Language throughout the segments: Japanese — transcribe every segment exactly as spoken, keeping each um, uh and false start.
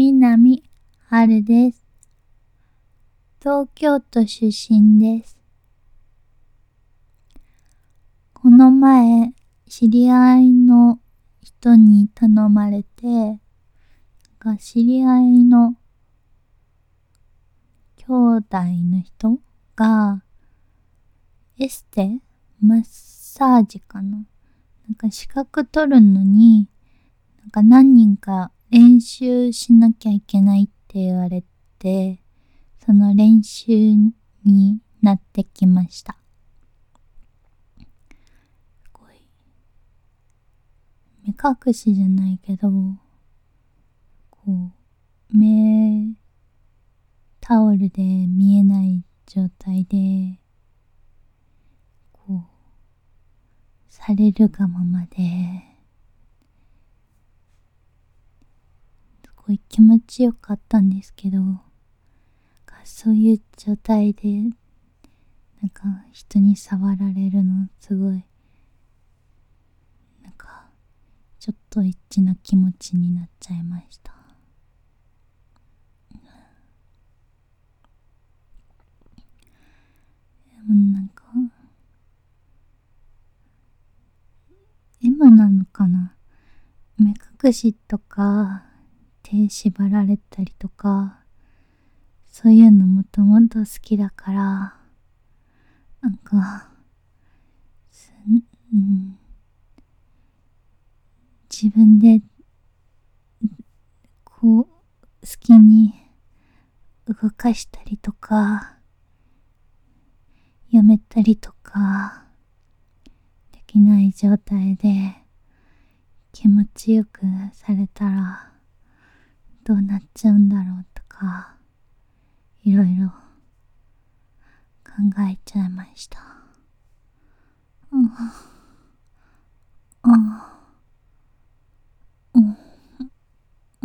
南春です。東京都出身です。この前、知り合いの人に頼まれて、が知り合いの兄弟の人がエステマッサージかななんか資格取るのに、なんか何人か練習しなきゃいけないって言われて、その練習になってきました。すごい目隠しじゃないけど、こう目タオルで見えない状態でこうされるがままですごい気持ちよかったんですけど、そういう状態でなんか人に触られるのすごいなんかちょっとエッチな気持ちになっちゃいました。でもなんか M なのかな、目隠しとか手縛られたりとかそういうのもともと好きだから、なんかす、うん、自分でこう好きに動かしたりとかやめたりとかできない状態で気持ちよくされたらどうなっちゃうんだろうとかいろいろ考えちゃいました。うん、うん、うん、うん、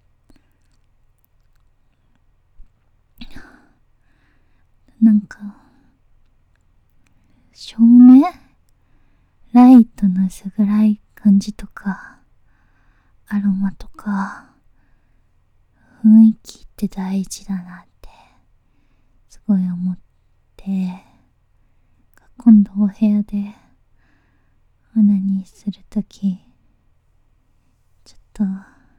なんか照明ライトの薄暗い感じとかアロマとか雰囲気って大事だなってすごい思って、今度お部屋でオナニーするときちょっと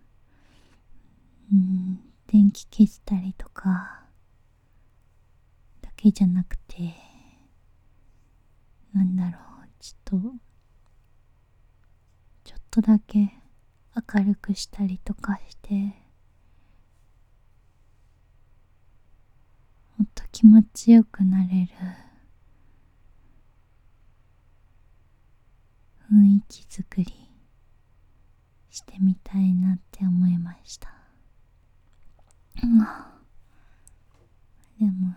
うん電気消したりとかだけじゃなくて、なんだろうちょっとちょっとだけ明るくしたりとかしてもっと気持ちよくなれる雰囲気作りしてみたいなって思いました。うん、でも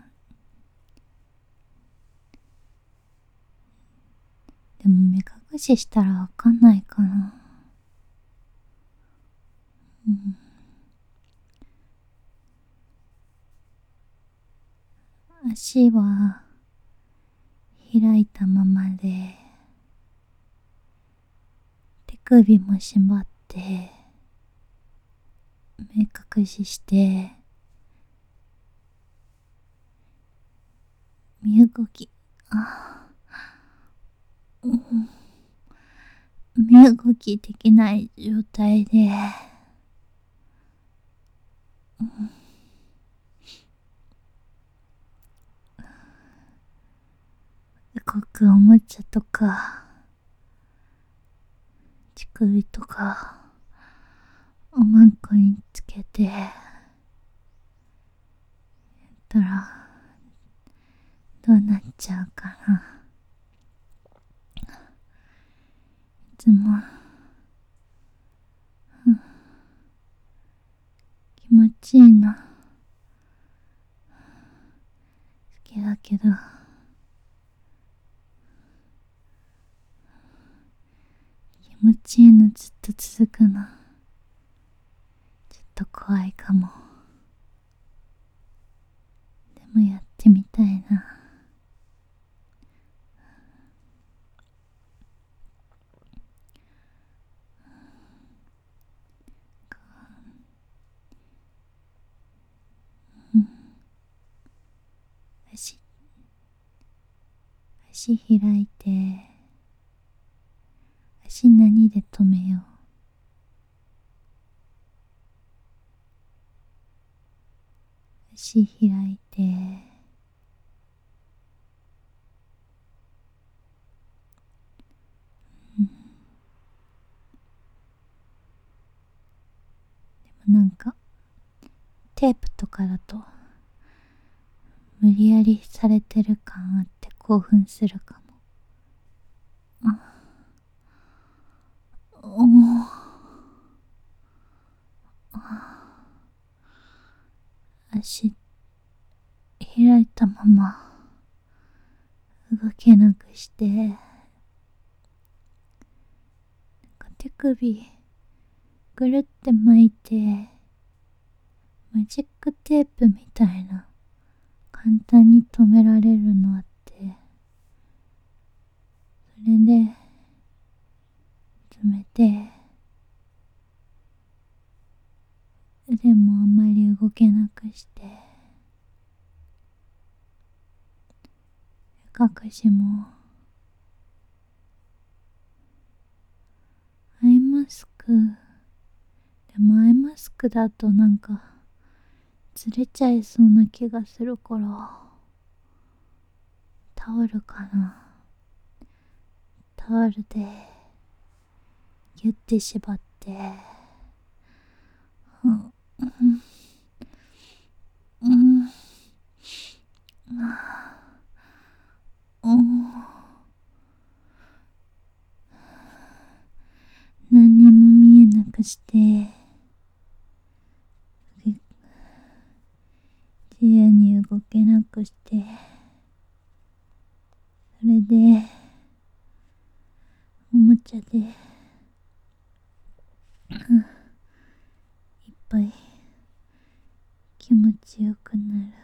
でも目隠ししたらわかんないかな。うん、足は開いたままで手首も縛って目隠しして身動きあ、うん、身動きできない状態で、うん、動くおもちゃとか乳首とかおまんこにつけてやったらどうなっちゃうかな。いつも、うん、気持ちいいな好きだけど気持ちいいのずっと続くのちょっと怖いかも。でもやってみたいな。 足開いて、足何で止めよう。足開いて、うん、でもなんかテープとかだと無理やりされてる感あって興奮するかも。お足開いたまま動けなくして、なんか手首ぐるって巻いて、マジックテープみたいな簡単に止められるのあって、それで止めて、でもあんまり動けなくして、隠しもアイマスク、でもアイマスクだとなんかずれちゃいそうな気がするから、タオルかな。タオルでギュッて縛って、うんうんうんうん何にも見えなくして、自由に動けなくして、それでおもちゃで、うん、いっぱい気持ちよくなる。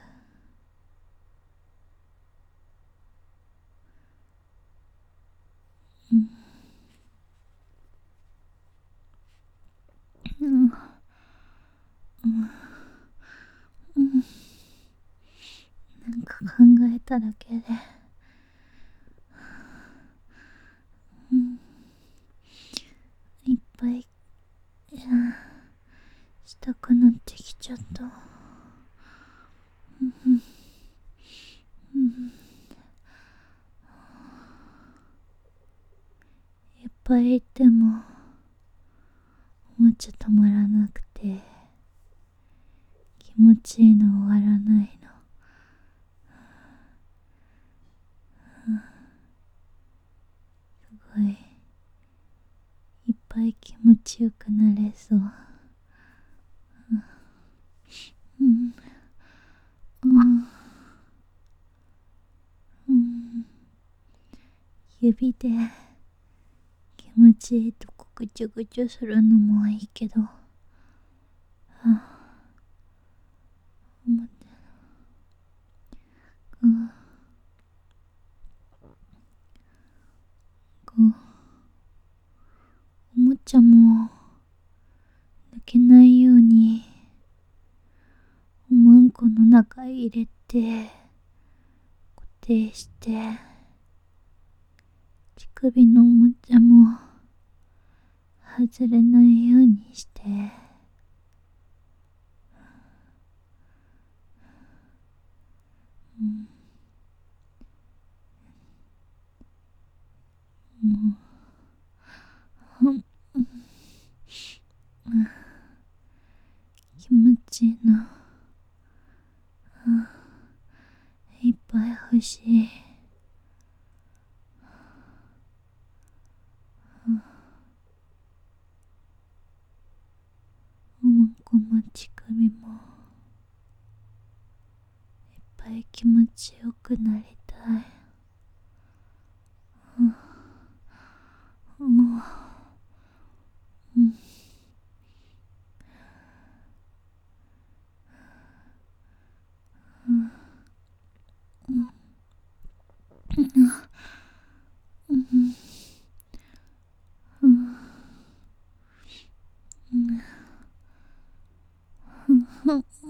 うんうんうんうん、なんか考えただけで、うん、いっぱい、うん、したくなってきちゃった。うんうんうん、いっぱいいてもおもちゃ止まらなくて、気持ちいいの終わらないの。すごいいっぱい気持ちよくなれそう。うんうんうん、指で気持ちいいとこぐちゅぐちゅするのもいいけど、あ、おもちゃ、うん、こうおもちゃも抜けないようにおまんこの中へ入れて固定して、乳首のおもちゃも外れないようにして、うん、もう、うん、気持ちいいな、うん、いっぱい欲しい、うん、おまんこも乳首もいっぱい気持ちよくなりたい。うん、うんうん、うんうんうんうんうん